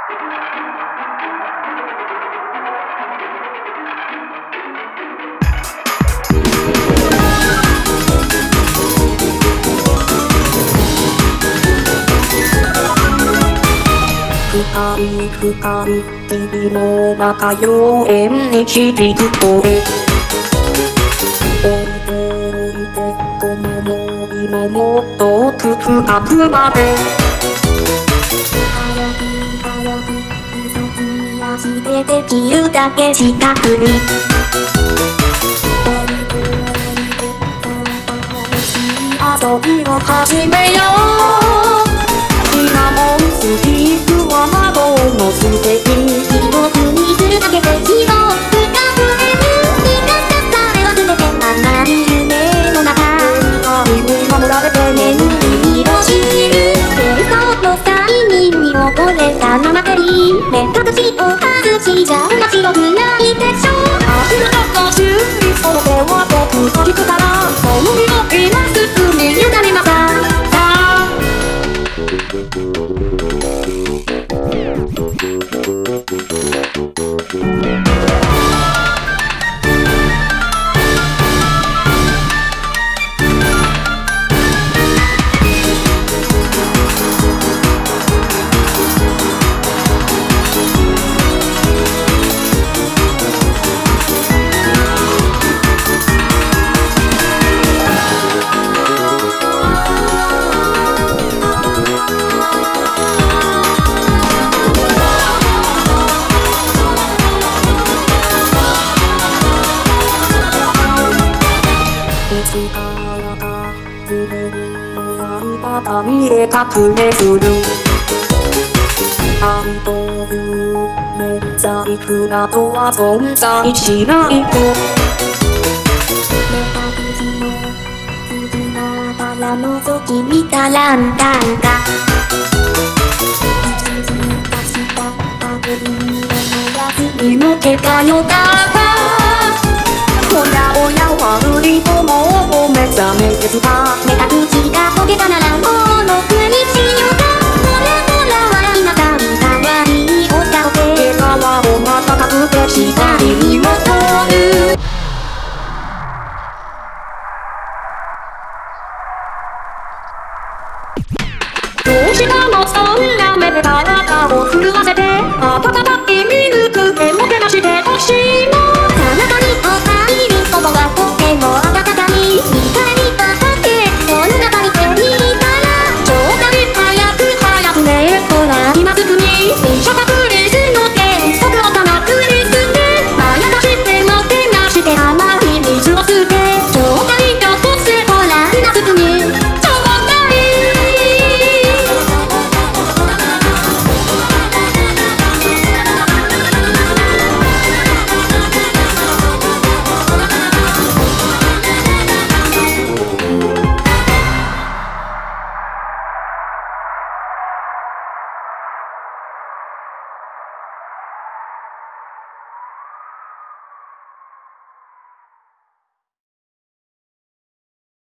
深い深い霧の中妖艶に響く声置いてこの森のもっと奥深くまで早く早く急ぎ足でできるだけ近くに遊びを始めよう今もスリープは窓の素敵記憶にするだけで希望深く眠りがされ忘れて甘い夢の中に守られて眠りを知る幻想の際に見溺れたままでり目隠しを外しじゃ面白くないでしょ明日の週にその手は僕と引くからその身を今すぐに委ねました力が自分のやり方に隠れする愛という免罪符などは存在しないと目隠しの隙間から覗き見たランタンがいつしかした影にのやつに向けたよだ